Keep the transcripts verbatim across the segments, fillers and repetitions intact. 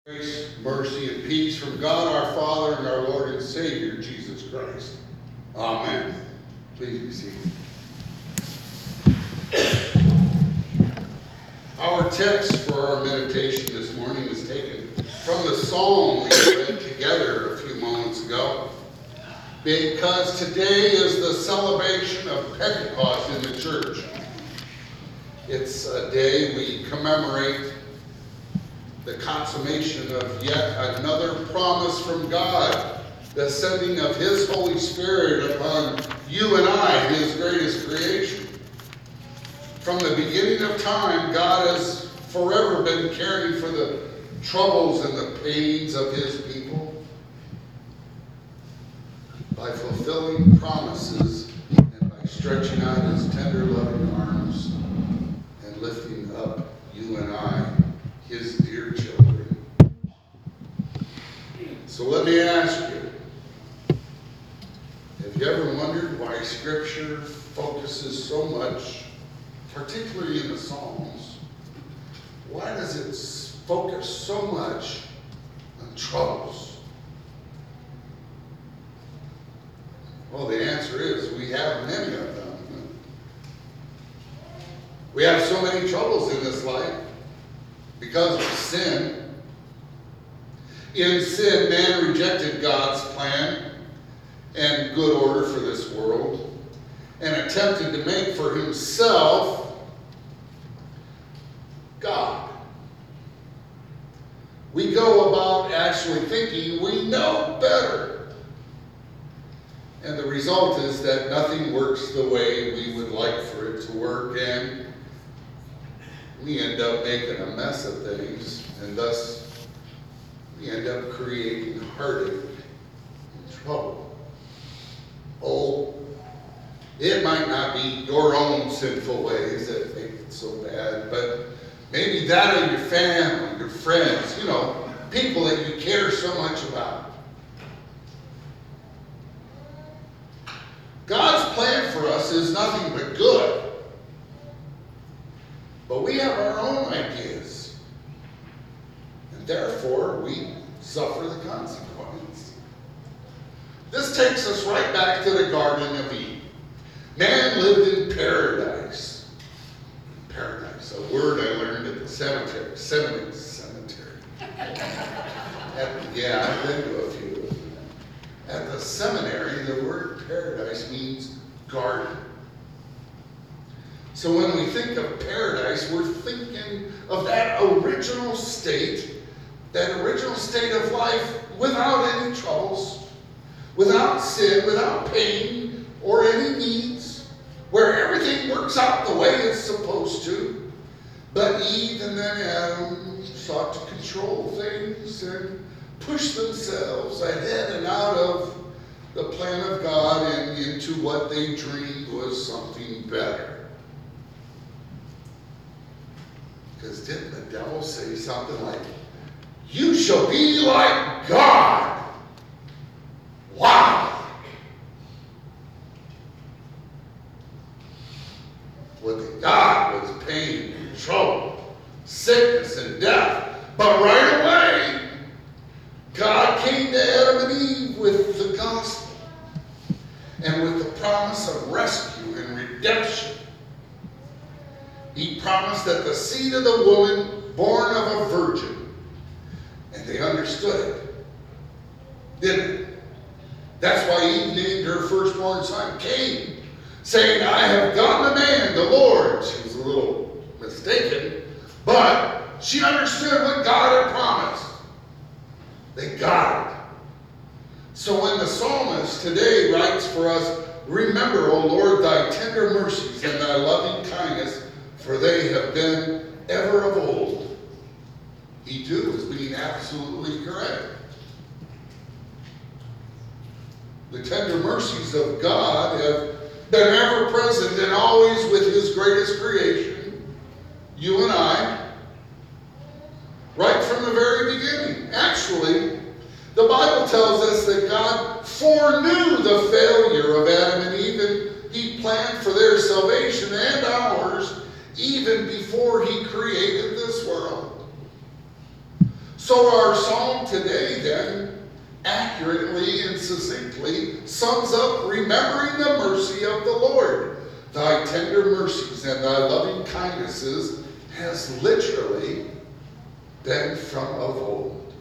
Grace, mercy, and peace from God our Father and our Lord and Savior, Jesus Christ. Amen. Please be seated. Our text for our meditation this morning is taken from the psalm we read together a few moments ago, because today is the celebration of Pentecost in the church. It's a day we commemorate the consummation of yet another promise from God, the sending of His Holy Spirit upon you and I, His greatest creation. From the beginning of time, God has forever been caring for the troubles and the pains of His people by fulfilling promises and by stretching out His tender, loving arms and lifting up you and I, His dear children. So let me ask you, have you ever wondered why Scripture focuses so much, particularly in the Psalms, why does it focus so much on troubles? Well, the answer is we have many of them. We have so many troubles in this life because of sin. In sin, man rejected God's plan and good order for this world and attempted to make for himself God. We go about actually thinking we know better. And the result is that nothing works the way we would like for it to work, and we end up making a mess of things, and thus we end up creating heartache and trouble. Oh, it might not be your own sinful ways that make it so bad, but maybe that of your family, your friends, you know, people that you care so much about. God's plan for us is nothing but good. But we have our own ideas. And therefore, we suffer the consequence. This takes us right back to the Garden of Eden. Man lived in paradise. Paradise, a word I learned at the cemetery. Cemetery. Cemetery. At, yeah, I've been to a few of them. At the seminary, the word paradise means garden. So when we think of paradise, we're thinking of that original state, that original state of life without any troubles, without sin, without pain, or any needs, where everything works out the way it's supposed to. But Eve and then Adam sought to control things and push themselves ahead and out of the plan of God and into what they dreamed was something better. Because didn't the devil say something like, "You shall be like God"? Wow! What they got was pain and trouble, sickness and death. But right away, God came to Adam and Eve with the gospel and with the promise of rescue and redemption. He promised that the seed of the woman born of a virgin, and they understood it, didn't it? That's why Eve named her firstborn son Cain, saying, "I have gotten a man, the Lord." She was a little mistaken, but she understood what God had promised. They got it. So when the psalmist today writes for us, "Remember, O Lord, thy tender mercies and thy loving kindness, for they have been ever of old," he too is being absolutely correct. The tender mercies of God have been ever present and always with His greatest creation, you and I, right from the very beginning. Actually, the Bible tells us that God foreknew the failure of Adam and Eve, and He planned for their salvation and ours even before He created this world. So our psalm today then accurately and succinctly sums up remembering the mercy of the Lord. Thy tender mercies and thy loving kindnesses has literally been from of old.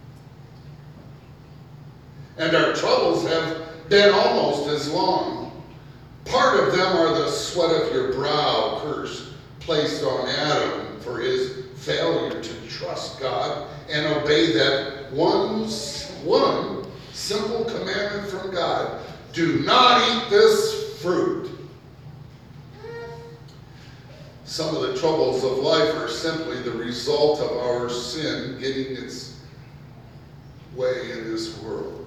And our troubles have been almost as long. Part of them are the sweat of your brow curse placed on Adam for his failure to trust God and obey that one, one simple commandment from God. Do not eat this fruit. Some of the troubles of life are simply the result of our sin getting its way in this world.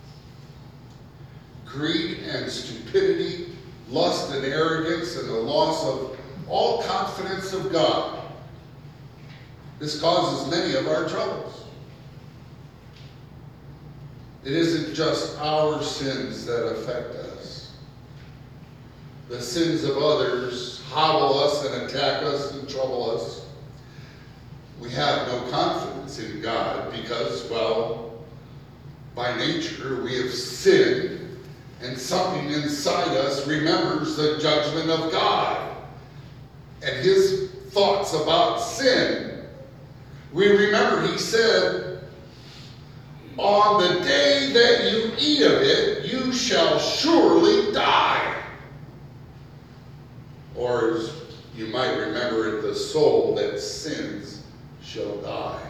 Greed and stupidity, lust and arrogance, and the loss of all confidence of God. This causes many of our troubles. It isn't just our sins that affect us. The sins of others hobble us and attack us and trouble us. We have no confidence in God because, well, by nature we have sinned, and something inside us remembers the judgment of God and his thoughts about sin. We remember he said, on the day that you eat of it, you shall surely die. Or as you might remember it, the soul that sins shall die.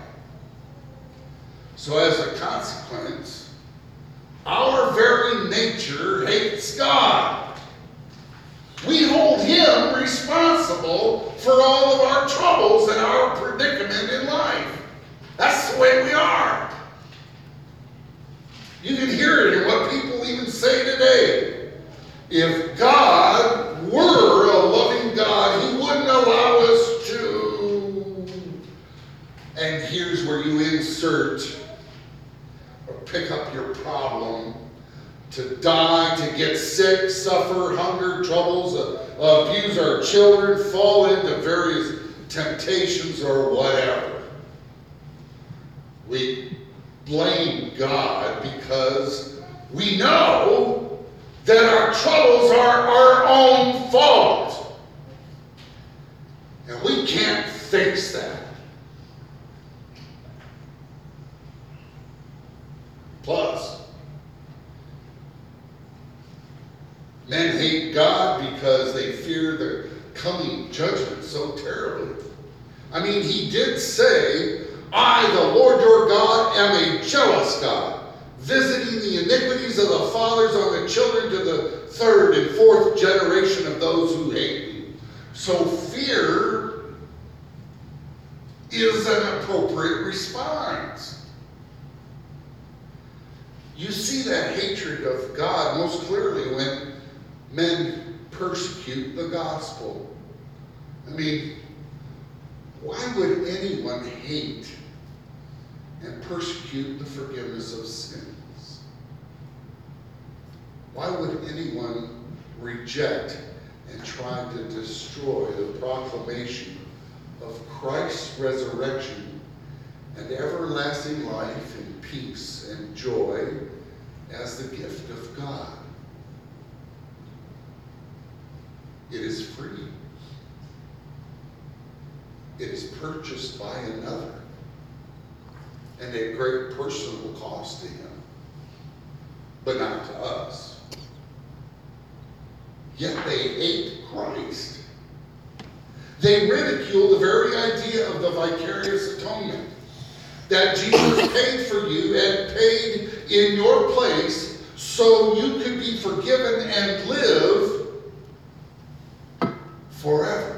So as a consequence, our very nature hates God. We hold him responsible for all of our troubles and our predicament in life. That's the way we are. You can hear it in what people even say today. If God were a loving God, he wouldn't allow us to. And here's where you insert or pick up your problem. To die, to get sick, suffer, hunger, troubles, uh, abuse our children, fall into various temptations or whatever. We blame God because we know that our troubles are our own fault. And we can't fix that. Plus, men hate God because they fear the coming judgment so terribly. I mean, he did say, I, the Lord your God, am a jealous God, visiting the iniquities of the fathers on the children to the third and fourth generation of those who hate me. So fear is an appropriate response. You see that hatred of God most clearly when men persecute the gospel. I mean, why would anyone hate and persecute the forgiveness of sins? Why would anyone reject and try to destroy the proclamation of Christ's resurrection and everlasting life and peace and joy as the gift of God? It is free. It is purchased by another and at great personal cost to him, but not to us. Yet they hate Christ. They ridicule the very idea of the vicarious atonement, that Jesus paid for you and paid in your place so you could be forgiven and live forever.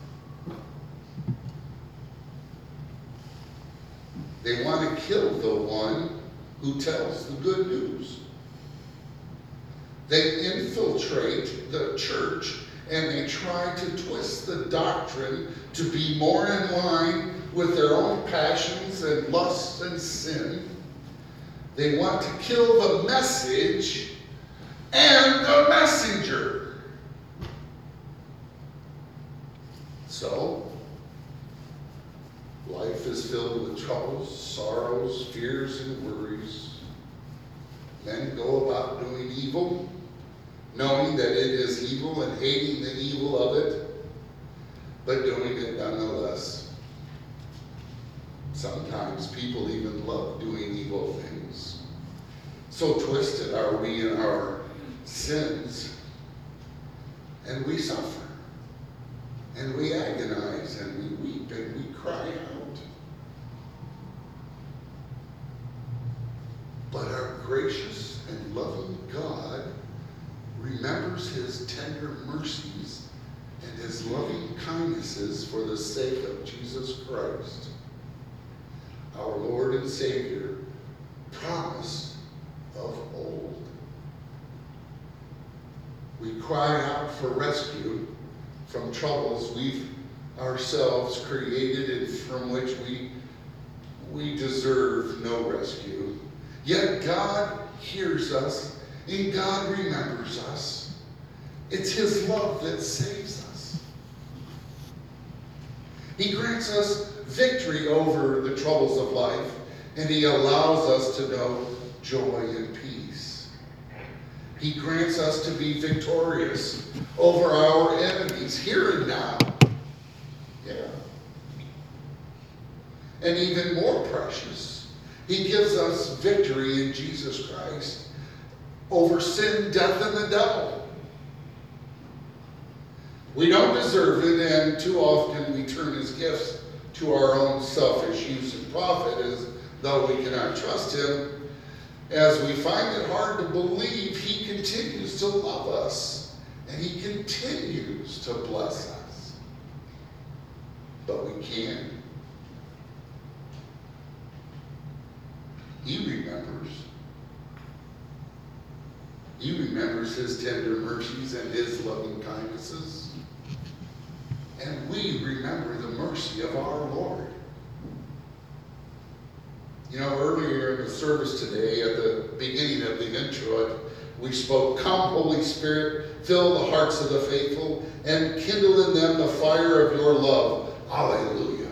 They want to kill the one who tells the good news. They infiltrate the church and they try to twist the doctrine to be more in line with their own passions and lusts and sin. They want to kill the message and the messenger. So, like Life is filled with troubles, sorrows, fears, and worries. Men go about doing evil, knowing that it is evil and hating the evil of it, but doing it nonetheless. Sometimes people even love doing evil things. So twisted are we in our sins, and we suffer, and we agonize, and we weep, and we cry out. But our gracious and loving God remembers his tender mercies and his loving kindnesses for the sake of Jesus Christ, our Lord and Savior, promised of old. We cry out for rescue from troubles we've ourselves created and from which we, we deserve no rescue. Yet God hears us and God remembers us. It's his love that saves us. He grants us victory over the troubles of life, and he allows us to know joy and peace. He grants us to be victorious over our enemies here and now. Yeah. And even more precious, he gives us victory in Jesus Christ over sin, death, and the devil. We don't deserve it, and too often we turn his gifts to our own selfish use and profit as though we cannot trust him, as we find it hard to believe he continues to love us and he continues to bless us. But we can. He remembers. He remembers his tender mercies and his loving kindnesses. And we remember the mercy of our Lord. You know, earlier in the service today, at the beginning of the intro, we spoke, "Come, Holy Spirit, fill the hearts of the faithful, and kindle in them the fire of your love. Alleluia."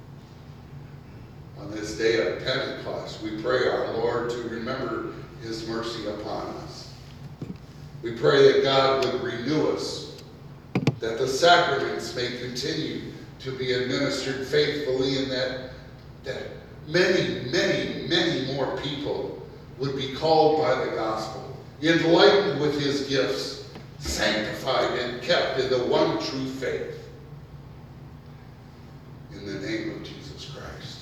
On this day of Pentecost, we pray our Lord to remember his mercy upon us. We pray that God would renew us, that the sacraments may continue to be administered faithfully, and that, that many, many, many more people would be called by the gospel, enlightened with his gifts, sanctified and kept in the one true faith. In the name of Jesus Christ.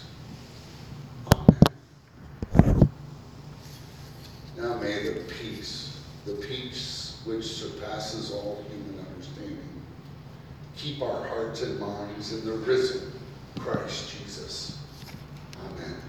Amen. Now may the peace, the peace which surpasses all human understanding, keep our hearts and minds in the risen Christ Jesus. Amen.